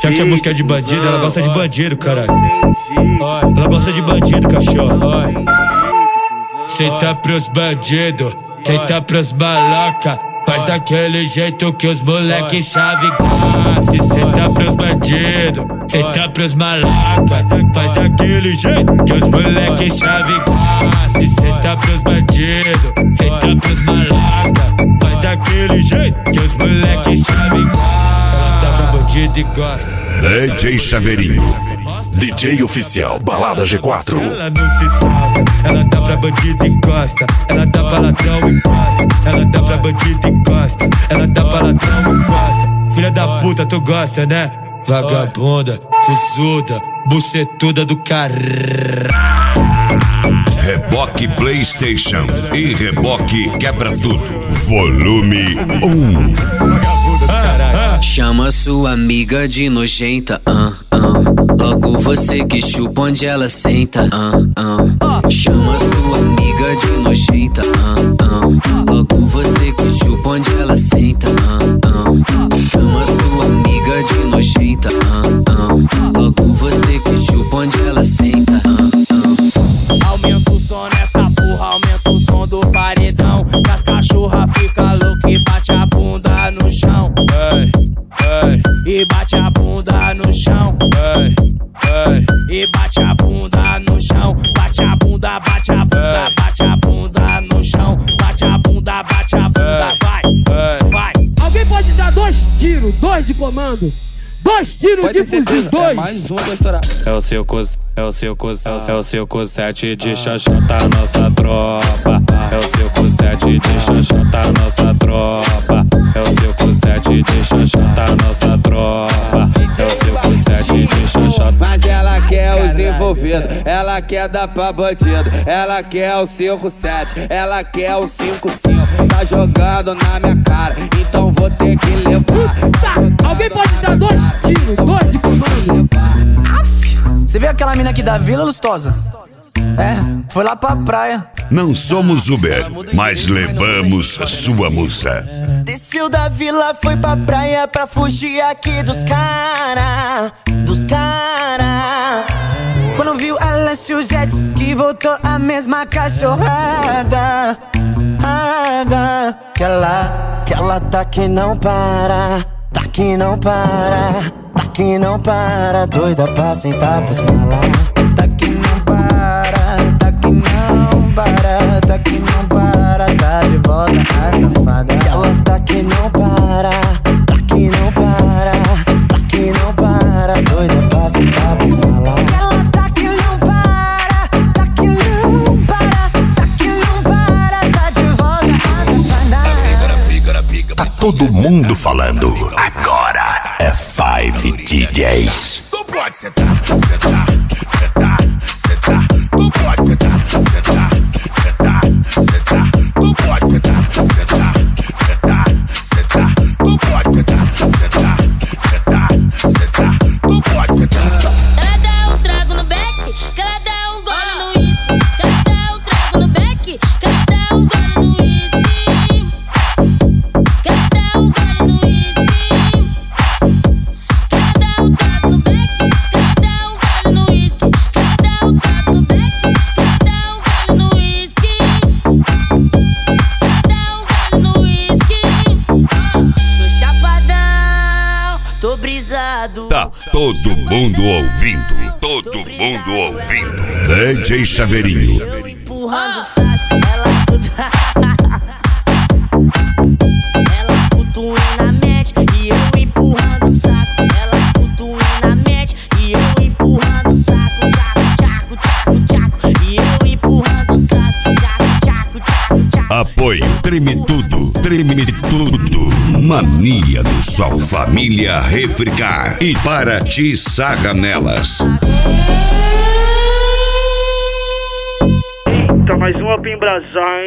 Já que a música é de bandido, ela gosta de bandido, caralho. Ela gosta de bandido, cachorro. Senta pros bandidos, senta pros maloca. Faz daquele jeito que os moleque chave gosta. Senta pros bandidos, senta pros maloca. Faz daquele jeito que os moleque chave gosta. Senta pros bandidos, senta pros maloca. Faz daquele jeito que os moleque chave gosta. Ela dá pra bandido e gosta. DJ Chaveirinho, DJ oficial Balada G4. Ela não se salva, ela dá pra bandido e gosta. Ela dá pra ladrão e gosta. Ela dá pra bandido e gosta. Ela dá pra ladrão e gosta. Filha da puta, tu gosta, né? Vagabunda, cuzuda, bucetuda do caralho. Reboque PlayStation e Reboque Quebra Tudo, volume 1. Chama sua amiga de nojenta, logo você que chupa onde ela senta, Chama sua amiga de nojenta, logo você que chupa onde ela senta, Chama sua amiga de nojenta, logo você que chupa onde ela senta, Aumenta o som nessa porra, aumenta o som do paredão. Que as cachorra fica louca e bate a bunda no chão. E bate a bunda no chão. E bate a bunda no chão. Bate a bunda, bate a bunda, bate a bunda no chão. Bate a bunda, vai, vai. Alguém pode dar 2 tiros, 2 de comando? 2 tiros pode de fuzil, 2. É mais um pra estourar. É o seu cus, é o seu cus, é o seu cusete de xoxota, nossa tropa. É o seu cusete de xoxota, nossa tropa. É o seu cusete de xoxota, nossa tropa. É o seu cusete de xoxota. Mas ela quer os envolvidos, ela quer dar pra bandido. Ela quer o 5-7, ela quer o 5-5. Tá jogando na minha cara, então vou ter que levar. Alguém pode dar 2 tiros, 2 de comando? Você viu aquela mina aqui da Vila, Lustosa? Foi lá pra praia. Não somos Uber, mas levamos a sua musa. Desceu da vila, foi pra praia pra fugir aqui dos cara. Quando viu ela se o jet ski, voltou a mesma cachorrada. Que ela tá que não para, tá que não para, tá que não para, doida pra sentar pros malar. Tá que não para, tá que não para, tá que não para, tá de volta a safada. Que ela tá que não para, tá que não para, tá que não para, doida pra sentar pros malar. Ela tá que não para, tá que não para, tá que não para, tá de volta a safada. Tá todo mundo falando. Agora é 5 DJs. Tu pode sentar, sentar, sentar, sentar. Tu pode sentar, sentar, sentar, sentar. Tu pode sentar, sentar, sentar, sentar. Tu pode sentar, sentar, sentar, sentar. Tu pode sentar. Ela dá um trago no beck, que ela dá um gole no uísque. Que ela dá um trago no beck, que ela dá um gole no uísque. Que ela dá um gole no uísque. Que ela dá um trago no beck, que ela dá um gole no uísque. Que ela dá um trago no beck, que ela dá um gole no uísque. Que ela dá um gole no uísque. Tô chapadão, tô brisado. Tá todo mundo ouvindo. Todo mundo ouvindo. DJ Chaveirinho. Empurrando o saco, ela cutuinamente e eu empurrando o saco. Ela cutuinamente e eu empurrando o saco. Tchaco, tchaco, tchaco, tchaco. E eu empurrando o saco. Tchaco, tchaco, tchaco, tchaco. Apoio Treme Tudo, Treme Tudo. Mania do Sol, Família Refricar e Paraty Sarra Nelas. Tá mais uma pra embrasar, hein?